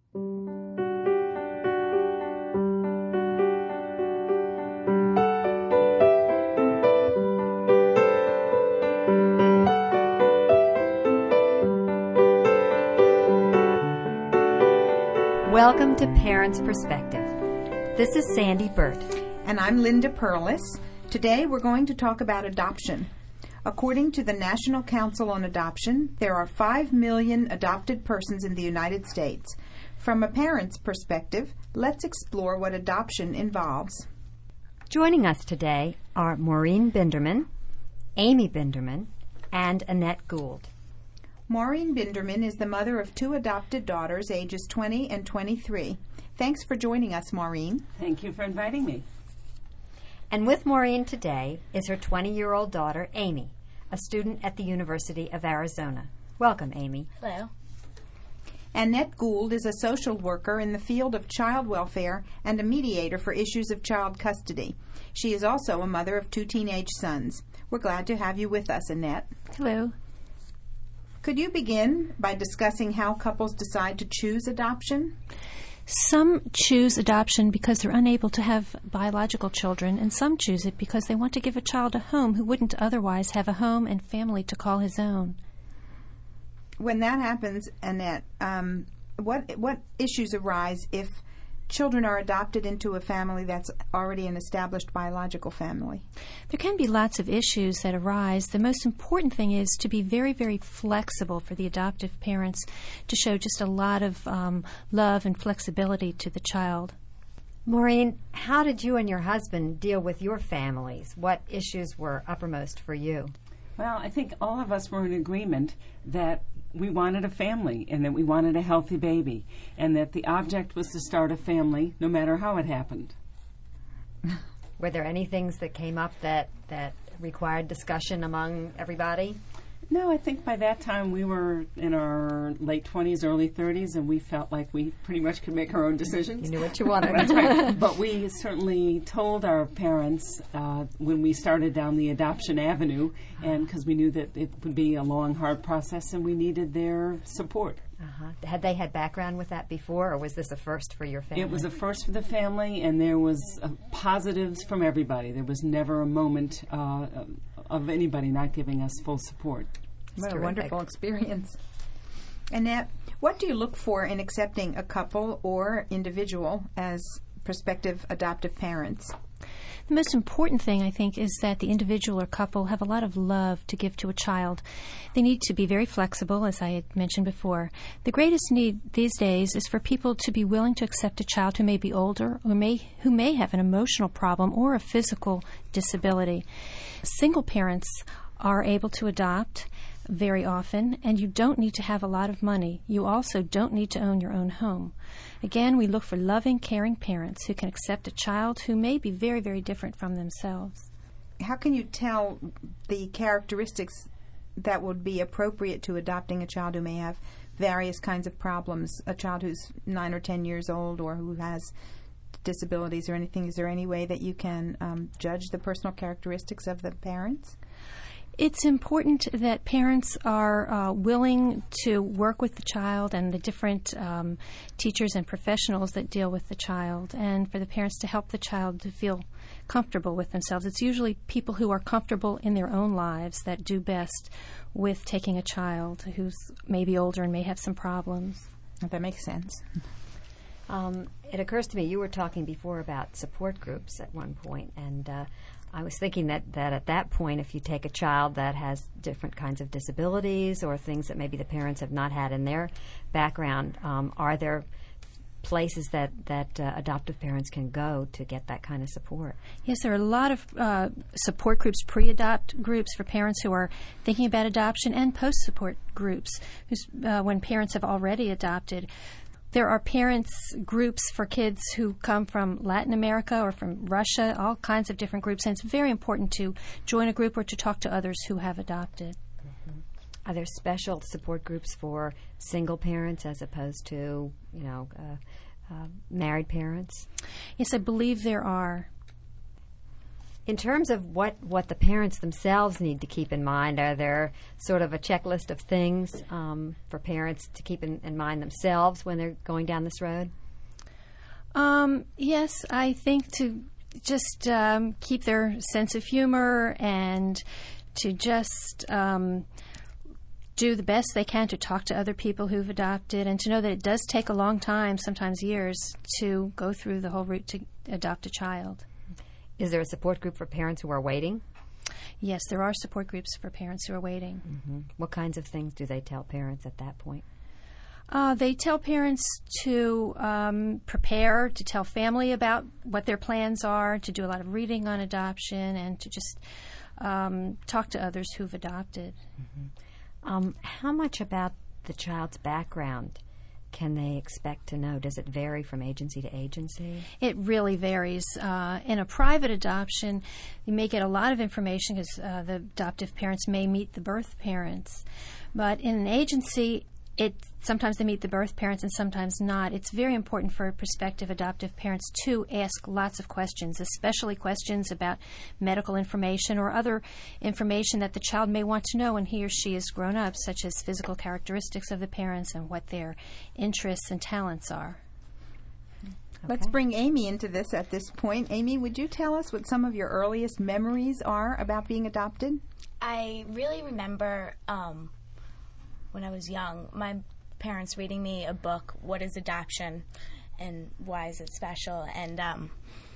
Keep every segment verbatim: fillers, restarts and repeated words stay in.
Welcome to Parents' Perspective. This is Sandy Burt. And I'm Linda Perlis. Today we're going to talk about adoption. According to the National Council on Adoption, there are five million adopted persons in the United States. From a parent's perspective, let's explore what adoption involves. Joining us today are Maureen Binderman, Amy Binderman, and Annette Gould. Maureen Binderman is the mother of two adopted daughters, ages twenty and twenty-three. Thanks for joining us, Maureen. Thank you for inviting me. And with Maureen today is her twenty-year-old daughter, Amy, a student at the University of Arizona. Welcome, Amy. Hello. Annette Gould is a social worker in the field of child welfare and a mediator for issues of child custody. She is also a mother of two teenage sons. We're glad to have you with us, Annette. Hello. Could you begin by discussing how couples decide to choose adoption? Some choose adoption because they're unable to have biological children, and some choose it because they want to give a child a home who wouldn't otherwise have a home and family to call his own. When that happens, Annette, um, what what issues arise if children are adopted into a family that's already an established biological family? There can be lots of issues that arise. The most important thing is to be very, very flexible for the adoptive parents, to show just a lot of um, love and flexibility to the child. Maureen, how did you and your husband deal with your families? What issues were uppermost for you? Well, I think all of us were in agreement that we wanted a family and that we wanted a healthy baby and that the object was to start a family no matter how it happened. Were there any things that came up that, that required discussion among everybody? No, I think by that time we were in our late twenties, early thirties, and we felt like we pretty much could make our own decisions. You knew what you wanted. That's right. But we certainly told our parents uh, when we started down the adoption avenue, and because we knew that it would be a long, hard process, and we needed their support. Uh-huh. Had they had background with that before, or was this a first for your family? It was a first for the family, and there was uh, positives from everybody. There was never a moment uh, of anybody not giving us full support. What a wonderful experience. Annette, what do you look for in accepting a couple or individual as prospective adoptive parents? The most important thing, I think, is that the individual or couple have a lot of love to give to a child. They need to be very flexible, as I had mentioned before. The greatest need these days is for people to be willing to accept a child who may be older or may who may have an emotional problem or a physical disability. Single parents are able to adopt very often, and you don't need to have a lot of money. You also don't need to own your own home. Again, we look for loving, caring parents who can accept a child who may be very, very different from themselves. How can you tell the characteristics that would be appropriate to adopting a child who may have various kinds of problems, a child who's nine or ten years old or who has disabilities or anything? Is there any way that you can um, judge the personal characteristics of the parents? It's important that parents are uh, willing to work with the child and the different um, teachers and professionals that deal with the child, and for the parents to help the child to feel comfortable with themselves. It's usually people who are comfortable in their own lives that do best with taking a child who's maybe older and may have some problems. That makes sense. Um, it occurs to me, you were talking before about support groups at one point, and uh, I was thinking that, that at that point, if you take a child that has different kinds of disabilities or things that maybe the parents have not had in their background, um, are there places that, that uh, adoptive parents can go to get that kind of support? Yes, there are a lot of uh, support groups, pre-adopt groups for parents who are thinking about adoption, and post-support groups who's, uh, when parents have already adopted. There are parents groups for kids who come from Latin America or from Russia, all kinds of different groups, and it's very important to join a group or to talk to others who have adopted. Mm-hmm. Are there special support groups for single parents as opposed to, you know, uh, uh, married parents? Yes, I believe there are. In terms of what, what the parents themselves need to keep in mind, are there sort of a checklist of things um, for parents to keep in, in mind themselves when they're going down this road? Um, yes, I think to just um, keep their sense of humor and to just um, do the best they can to talk to other people who've adopted, and to know that it does take a long time, sometimes years, to go through the whole route to adopt a child. Is there a support group for parents who are waiting? Yes, there are support groups for parents who are waiting. Mm-hmm. What kinds of things do they tell parents at that point? Uh, they tell parents to um, prepare, to tell family about what their plans are, to do a lot of reading on adoption, and to just um, talk to others who've adopted. Mm-hmm. Um, how much about the child's background can they expect to know? Does it vary from agency to agency? It really varies. Uh, in a private adoption, you may get a lot of information because uh, the adoptive parents may meet the birth parents. But in an agency, it sometimes they meet the birth parents and sometimes not. It's very important for prospective adoptive parents to ask lots of questions, especially questions about medical information or other information that the child may want to know when he or she is grown up, such as physical characteristics of the parents and what their interests and talents are. Okay. Let's bring Amy into this at this point. Amy, would you tell us what some of your earliest memories are about being adopted? I really remember um, when I was young, my parents reading me a book, What is Adoption and Why is it Special? And um,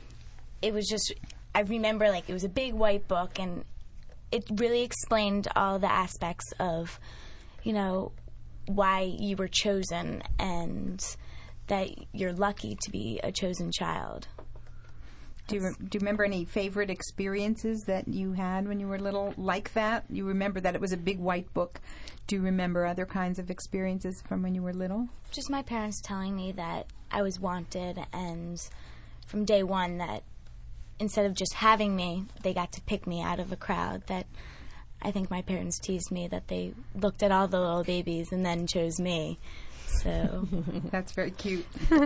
it was just, I remember like it was a big white book, and it really explained all the aspects of, you know, why you were chosen and that you're lucky to be a chosen child. Do you, re- do you remember any favorite experiences that you had when you were little like that? You remember that it was a big white book. Do you remember other kinds of experiences from when you were little? Just my parents telling me that I was wanted, and from day one that instead of just having me, they got to pick me out of a crowd. That I think my parents teased me that they looked at all the little babies and then chose me. So that's very cute.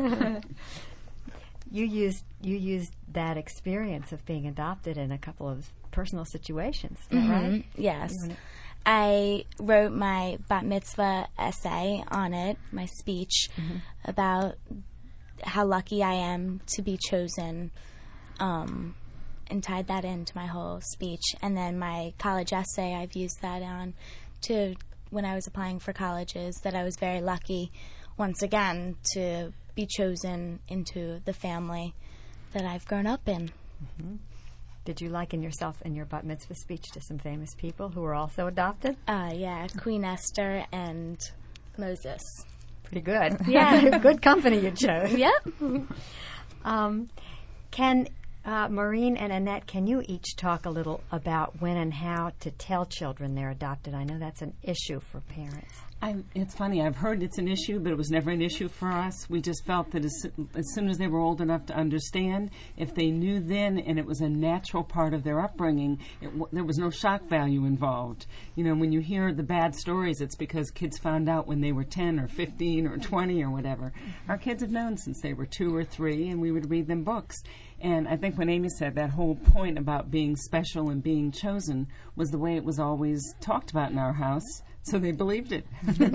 You used you used that experience of being adopted in a couple of personal situations, is that mm-hmm. right? Yes. I wrote my bat mitzvah essay on it, my speech, mm-hmm. about how lucky I am to be chosen, um, and tied that into my whole speech. And then my college essay, I've used that on to when I was applying for colleges, that I was very lucky, once again, to be chosen into the family that I've grown up in. Mm-hmm. Did you liken yourself in your bat mitzvah speech to some famous people who were also adopted? Uh, yeah, Queen Esther and Moses. Pretty good. Yeah. Good company you chose. Yep. um, can uh, Maureen and Annette, can you each talk a little about when and how to tell children they're adopted? I know that's an issue for parents. I, it's funny, I've heard it's an issue, but it was never an issue for us. We just felt that as, as soon as they were old enough to understand, if they knew then and it was a natural part of their upbringing, it w- there was no shock value involved. You know, when you hear the bad stories, it's because kids found out when they were ten or fifteen or twenty or whatever. Mm-hmm. Our kids have known since they were two or three, and we would read them books. And I think when Amy said that whole point about being special and being chosen was the way it was always talked about in our house. So they believed it.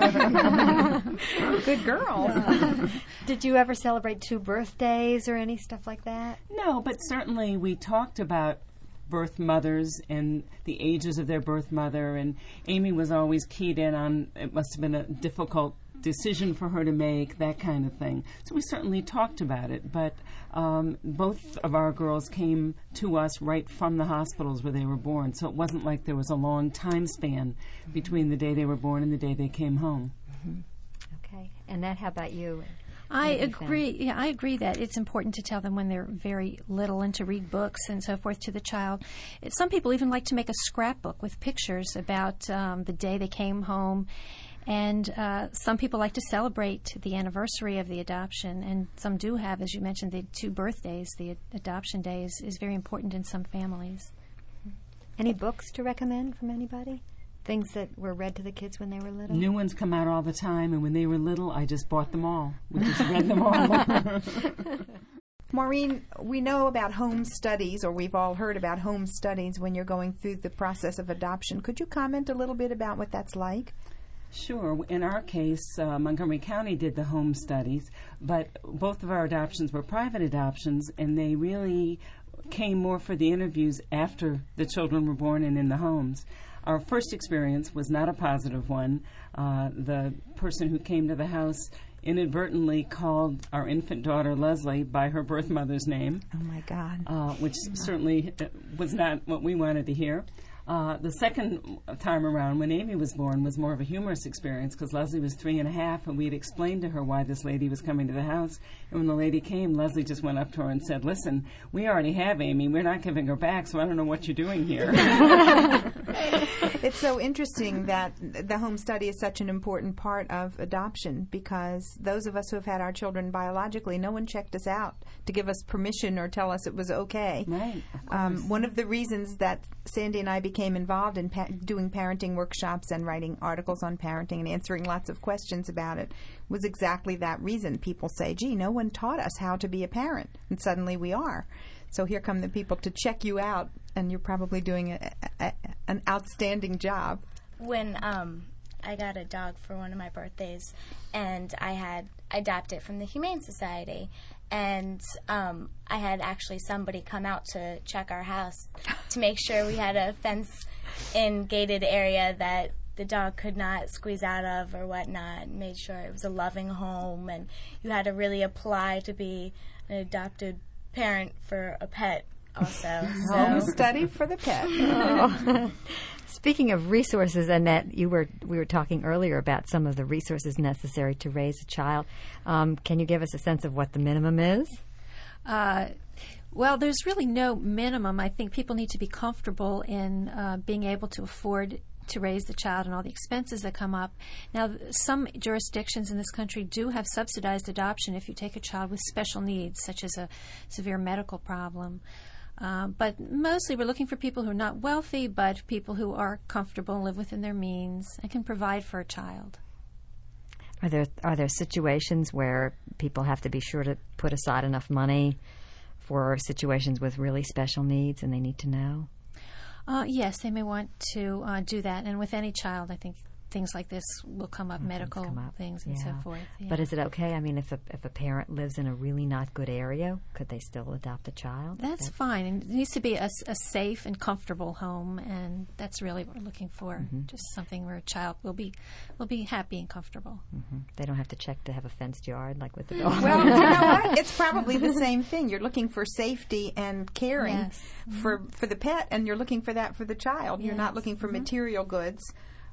Good girl. Did you ever celebrate two birthdays or any stuff like that? No, but certainly we talked about birth mothers and the ages of their birth mother, and Amy was always keyed in on it must have been a difficult decision for her to make, that kind of thing. So we certainly talked about it, but um, both of our girls came to us right from the hospitals where they were born, so it wasn't like there was a long time span mm-hmm. between the day they were born and the day they came home. Mm-hmm. Okay. Annette, how about you? I agree. Yeah, I agree that it's important to tell them when they're very little and to read books and so forth to the child. It, some people even like to make a scrapbook with pictures about um, the day they came home. And uh, some people like to celebrate the anniversary of the adoption, and some do have, as you mentioned, the two birthdays. The ad- adoption day is, is very important in some families. Any books to recommend from anybody? Things that were read to the kids when they were little? New ones come out all the time, and when they were little, I just bought them all. We just read them all. Maureen, we know about home studies, or we've all heard about home studies when you're going through the process of adoption. Could you comment a little bit about what that's like? Sure. In our case, uh, Montgomery County did the home studies, but both of our adoptions were private adoptions, and they really came more for the interviews after the children were born and in the homes. Our first experience was not a positive one. Uh, the person who came to the house inadvertently called our infant daughter Leslie by her birth mother's name. Oh, my God. Uh, which certainly uh, was not what we wanted to hear. Uh, the second time around, when Amy was born, was more of a humorous experience because Leslie was three and a half, and we'd explained to her why this lady was coming to the house. And when the lady came, Leslie just went up to her and said, "Listen, we already have Amy. We're not giving her back, so I don't know what you're doing here." It's so interesting that the home study is such an important part of adoption, because those of us who have had our children biologically, no one checked us out to give us permission or tell us it was okay. Right, of course. Um, one of the reasons that Sandy and I became involved in pa- doing parenting workshops and writing articles on parenting and answering lots of questions about it was exactly that reason. People say, gee, no one taught us how to be a parent, and suddenly we are. So here come the people to check you out, and you're probably doing a, a, an outstanding job. When um, I got a dog for one of my birthdays, and I had adopted it from the Humane Society, and um, I had actually somebody come out to check our house to make sure we had a fence-in gated area that the dog could not squeeze out of or whatnot, and made sure it was a loving home, and you had to really apply to be an adopted parent for a pet also. Home So. study for the pet. Oh. Speaking of resources, Annette, you were we were talking earlier about some of the resources necessary to raise a child. Um, can you give us a sense of what the minimum is? Uh, well, there's really no minimum. I think people need to be comfortable in uh, being able to afford to raise the child and all the expenses that come up. Now, th- some jurisdictions in this country do have subsidized adoption if you take a child with special needs, such as a severe medical problem. Uh, but mostly we're looking for people who are not wealthy, but people who are comfortable and live within their means and can provide for a child. Are there are there situations where people have to be sure to put aside enough money for situations with really special needs, and they need to know? Uh, yes, they may want to uh, do that. And with any child, I think things like this will come up, Things medical come up. things and Yeah. so forth. Yeah. But is it okay? I mean, if a, if a parent lives in a really not good area, could they still adopt a child? That's That- fine. And it needs to be a, s- a safe and comfortable home, and that's really what we're looking for. Mm-hmm. Just something where a child will be will be happy and comfortable. Mhm. They don't have to check to have a fenced yard like with the dog. Well, you know what? It's probably the same thing. You're looking for safety and caring Yes. for for the pet, and you're looking for that for the child. You're not Yes. looking for Mhm. material goods,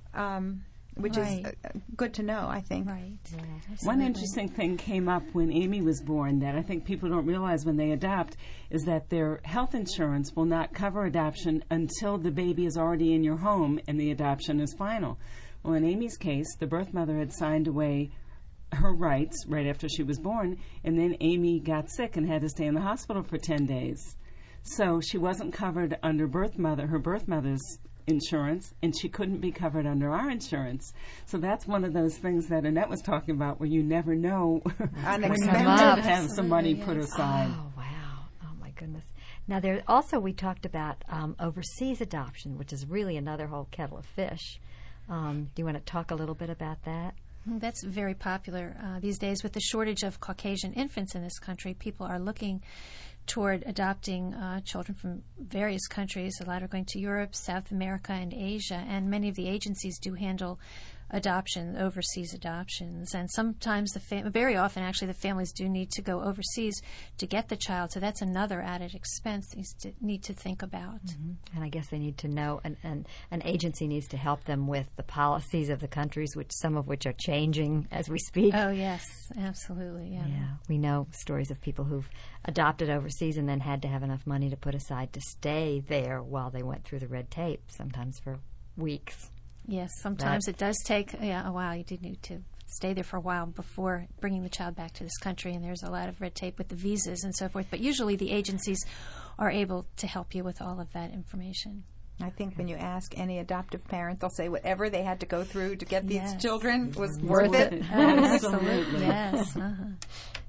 um, which Right. is uh, good to know, I think. Right. One Absolutely. interesting thing came up when Amy was born that I think people don't realize when they adopt is that their health insurance will not cover adoption until the baby is already in your home and the adoption is final. Well, in Amy's case, the birth mother had signed away her rights right after she was born, and then Amy got sick and had to stay in the hospital for ten days. So she wasn't covered under birth mother, her birth mother's insurance, and she couldn't be covered under our insurance. So that's one of those things that Annette was talking about where you never know when you Unexpected. need to have some money Absolutely, put yes. aside. Oh, wow. Oh, my goodness. Now, there also we talked about um, overseas adoption, which is really another whole kettle of fish. Um, do you want to talk a little bit about that? Mm, That's very popular uh, these days. With the shortage of Caucasian infants in this country, people are looking toward adopting uh, children from various countries. A lot are going to Europe, South America, and Asia, and many of the agencies do handle adoption, overseas adoptions. And sometimes, the fam- very often, actually, the families do need to go overseas to get the child. So that's another added expense they st- need to think about. Mm-hmm. And I guess they need to know, and, and an agency needs to help them with the policies of the countries, which some of which are changing as we speak. Oh, yes, absolutely. Yeah. Yeah, we know stories of people who've adopted overseas and then had to have enough money to put aside to stay there while they went through the red tape, sometimes for weeks. Yes, sometimes it does take yeah, a while. You do need to stay there for a while before bringing the child back to this country, and there's a lot of red tape with the visas and so forth. But usually the agencies are able to help you with all of that information. I think when you ask any adoptive parent, they'll say whatever they had to go through to get these Yes. children was Worth worth it. it. Absolutely. Absolutely. Yes. Uh-huh.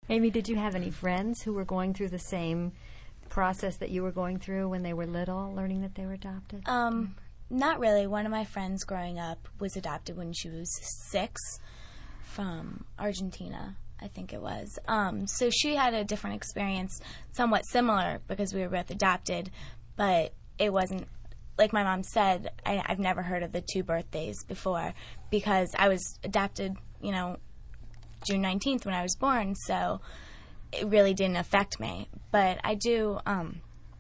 Amy, did you have any friends who were going through the same process that you were going through when they were little, learning that they were adopted? Um, not really. One of my friends growing up was adopted when she was six from Argentina, I think it was. Um, so she had a different experience, somewhat similar because we were both adopted, but it wasn't, like my mom said, I, I've never heard of the two birthdays before because I was adopted, you know, June nineteenth when I was born, so it really didn't affect me. But I do, um,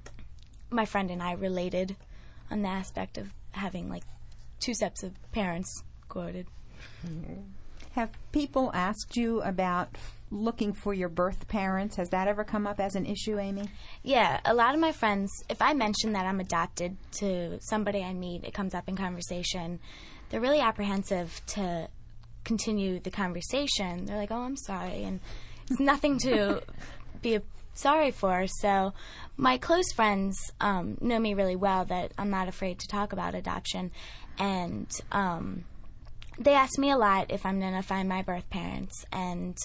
my friend and I related on the aspect of having like two sets of parents quoted. Mm-hmm. Have people asked you about looking for your birth parents? Has that ever come up as an issue, Amy? Yeah, a lot of my friends, if I mention that I'm adopted to somebody I meet, it comes up in conversation. They're really apprehensive to continue the conversation. They're like, oh, I'm sorry, and it's nothing to be sorry for. So my close friends um, know me really well that I'm not afraid to talk about adoption, and um, they ask me a lot if I'm going to find my birth parents, and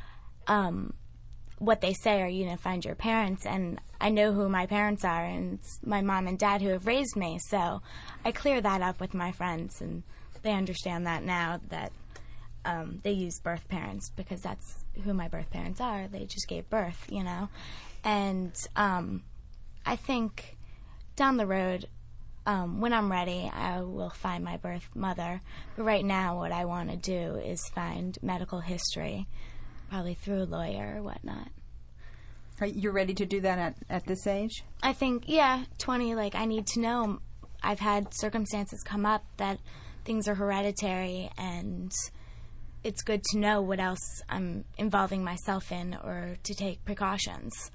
um, what they say are, you know, find your parents, and I know who my parents are, and it's my mom and dad who have raised me, so I clear that up with my friends, and they understand that now, that um, they use birth parents because that's who my birth parents are. They just gave birth, you know, and um, I think down the road, Um, when I'm ready, I will find my birth mother. But right now, what I want to do is find medical history, probably through a lawyer or whatnot. Are you ready to do that at, at this age? I think, yeah, twenty, like, I need to know. I've had circumstances come up that things are hereditary, and it's good to know what else I'm involving myself in or to take precautions.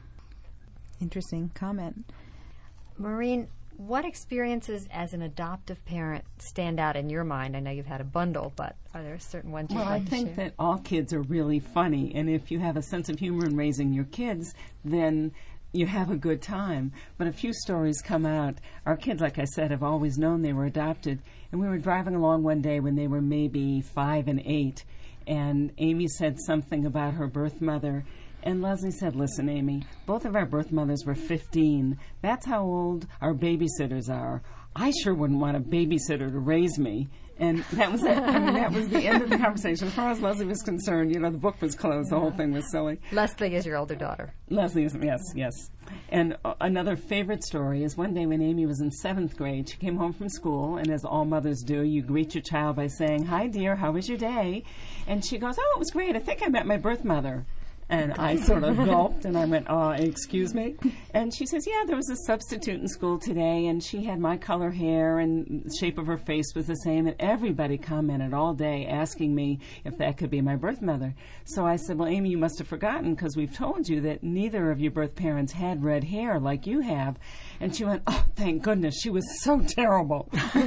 Interesting comment. Maureen, what experiences as an adoptive parent stand out in your mind? I know you've had a bundle, but are there certain ones you'd Well, like I to think share? that all kids are really funny, and if you have a sense of humor in raising your kids, then you have a good time. But a few stories come out. Our kids, like I said, have always known they were adopted, and we were driving along one day when they were maybe five and eight, and Amy said something about her birth mother. And Leslie said, listen, Amy, both of our birth mothers were fifteen. That's how old our babysitters are. I sure wouldn't want a babysitter to raise me. And that was it. I mean, that was the end of the conversation. As far as Leslie was concerned, you know, the book was closed. The whole thing was silly. Leslie is your older daughter. Leslie is, yes, yes. And uh, another favorite story is one day when Amy was in seventh grade, she came home from school, and as all mothers do, you greet your child by saying, hi, dear, how was your day? And she goes, oh, it was great. I think I met my birth mother. And I sort of gulped, and I went, oh, excuse me? And she says, yeah, there was a substitute in school today, and she had my color hair, and the shape of her face was the same, and everybody commented all day asking me if that could be my birth mother. So I said, well, Amy, you must have forgotten, because we've told you that neither of your birth parents had red hair like you have. And she went, oh, thank goodness, she was so terrible. So,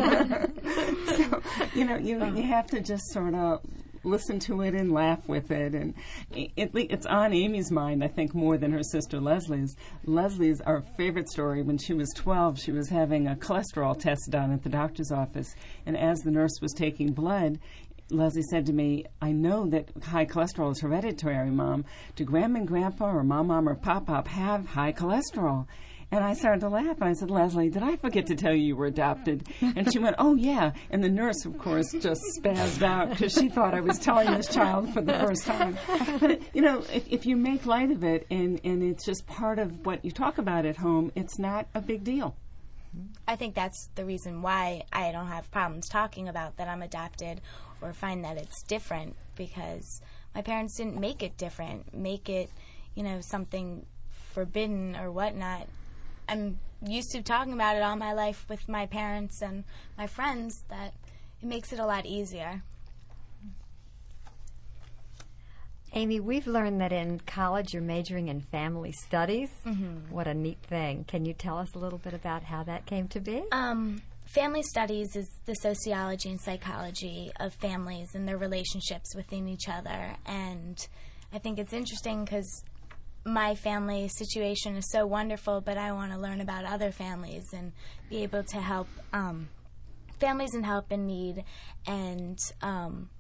you know, you, you have to just sort of listen to it and laugh with it, and it, it, it's on Amy's mind, I think, more than her sister Leslie's. Leslie's, our favorite story, when she was twelve, she was having a cholesterol test done at the doctor's office, and as the nurse was taking blood, Leslie said to me, I know that high cholesterol is hereditary, Mom. Do Grandma and Grandpa or Mom, Mom or Pop Pop have high cholesterol? And I started to laugh, and I said, Leslie, did I forget to tell you you were adopted? And she went, oh, yeah. And the nurse, of course, just spazzed out because she thought I was telling this child for the first time. But, you know, if, if you make light of it and, and it's just part of what you talk about at home, it's not a big deal. I think that's the reason why I don't have problems talking about that I'm adopted or find that it's different, because my parents didn't make it different, make it, you know, something forbidden or whatnot. I'm used to talking about it all my life with my parents and my friends, that it makes it a lot easier. Amy, we've learned that in college you're majoring in family studies. Mm-hmm. What a neat thing. Can you tell us a little bit about how that came to be? Um, family studies is the sociology and psychology of families and their relationships within each other. And I think it's interesting because my family situation is so wonderful, but I want to learn about other families and be able to help um, families in help in need. And um,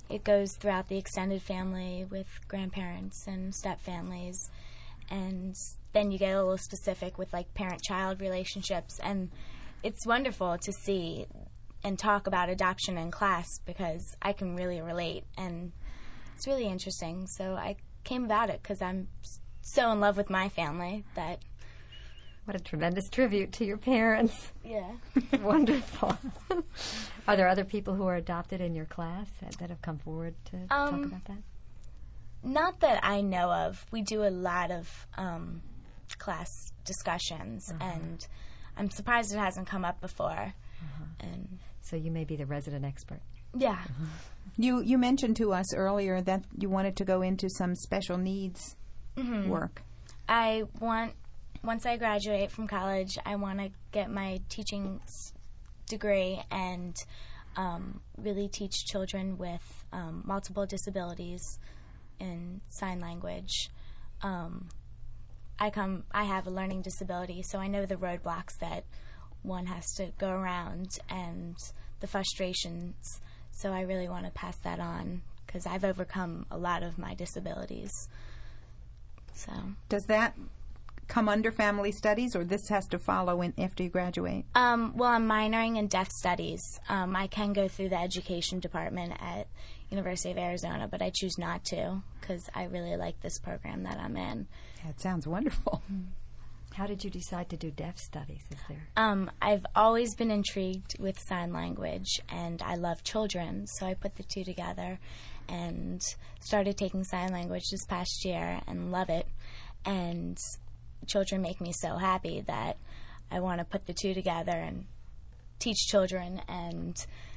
it goes throughout the extended family with grandparents and step families, and then you get a little specific with like parent-child relationships, and it's wonderful to see and talk about adoption in class because I can really relate, and it's really interesting. So I came about it because I'm so in love with my family that... What a tremendous tribute to your parents. Yeah. Wonderful. Are there other people who are adopted in your class that, that have come forward to Um, talk about that? Not that I know of. We do a lot of um, class discussions, Uh-huh. and I'm surprised it hasn't come up before. Uh-huh. And So you may be the resident expert. yeah. You you mentioned to us earlier that you wanted to go into some special needs Mhm. work. I want, once I graduate from college, I want to get my teaching s- degree and um, really teach children with um, multiple disabilities in sign language. Um, I come, I have a learning disability, so I know the roadblocks that one has to go around and the frustrations. So I really want to pass that on because I've overcome a lot of my disabilities. So Does that come under family studies, or this has to follow in after you graduate? Um, well, I'm minoring in deaf studies. Um, I can go through the education department at University of Arizona, but I choose not to because I really like this program that I'm in. That sounds wonderful. How did you decide to do deaf studies? Is there? Um, I've always been intrigued with sign language, and I love children, so I put the two together and started taking sign language this past year and love it. And children make me so happy that I want to put the two together and teach children, and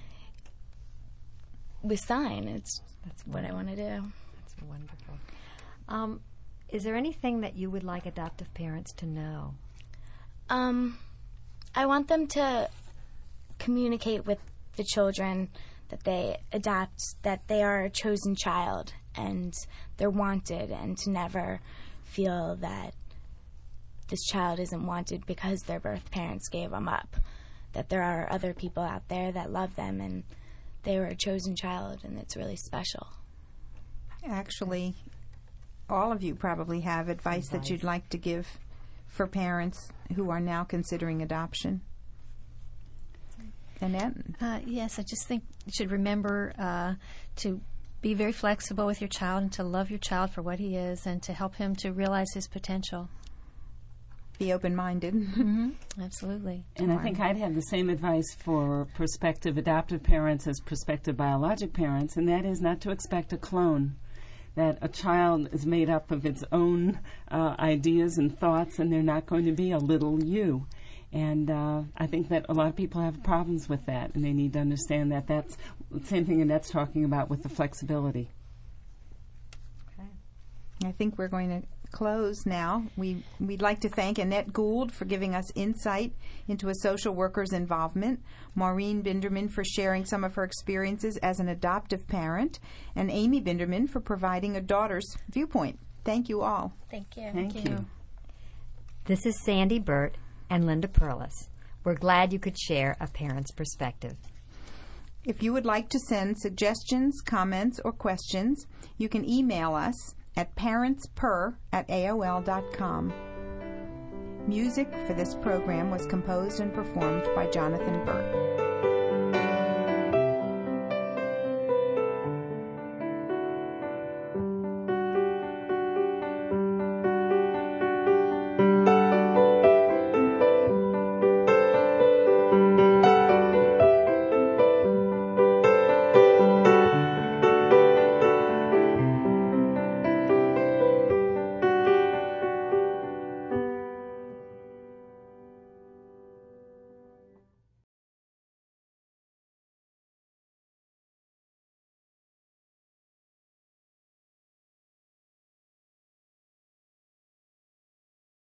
with sign, it's That's what I want to do. That's wonderful. Um, is there anything that you would like adoptive parents to know? Um, I want them to communicate with the children that they adopt, that they are a chosen child and they're wanted, and to never feel that this child isn't wanted because their birth parents gave them up, that there are other people out there that love them and they were a chosen child, and it's really special. Actually, all of you probably have advice, that you'd like to give for parents who are now considering adoption. Annette? Uh, yes, I just think you should remember uh, to be very flexible with your child and to love your child for what he is and to help him to realize his potential. Be open-minded. Mm-hmm. Absolutely. And I think I'd have the same advice for prospective adoptive parents as prospective biologic parents, and that is not to expect a clone. That a child is made up of its own uh, ideas and thoughts, and they're not going to be a little you. And uh, I think that a lot of people have problems with that, and they need to understand that that's the same thing Annette's talking about with the flexibility. Okay. I think we're going to close now. We, we'd like to thank Annette Gould for giving us insight into a social worker's involvement, Maureen Binderman for sharing some of her experiences as an adoptive parent, and Amy Binderman for providing a daughter's viewpoint. Thank you all. Thank you. Thank, Thank you. you. This is Sandy Burt and Linda Perlis. We're glad you could share a parent's perspective. If you would like to send suggestions, comments, or questions, you can email us at parentsper at A O L dot com. Music for this program was composed and performed by Jonathan Burt.